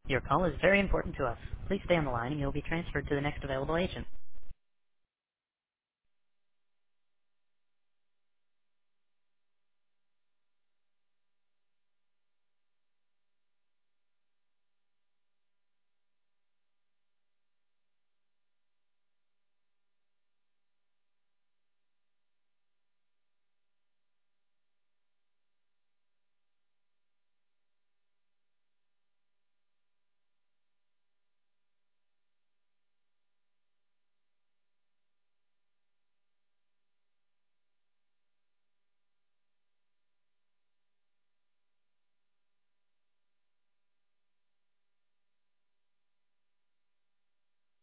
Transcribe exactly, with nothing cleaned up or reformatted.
Your call is very important to us. Please stay on the line and you'll be transferred to the next available agent.